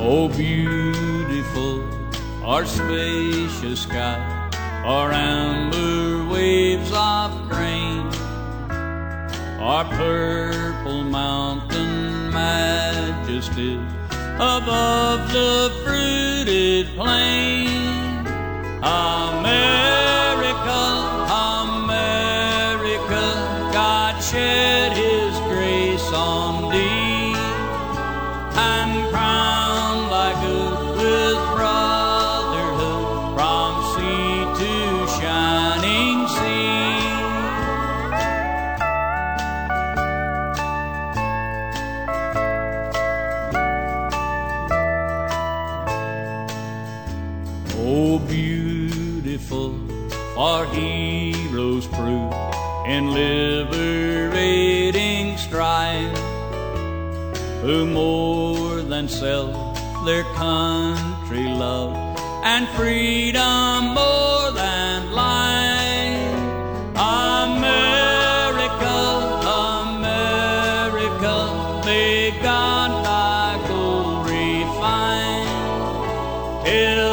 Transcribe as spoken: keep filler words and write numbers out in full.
Oh, beautiful our spacious sky, our amber waves of grain, our purple mountain majesties above the fruited plain. America, America, God shed His grace on thee, and crowned thy good with brotherhood from sea to shining sea. Oh, beautiful our heroes prove in liberating strife, who more than self their country love, and freedom more than life. America, America, may God thy gold refine, till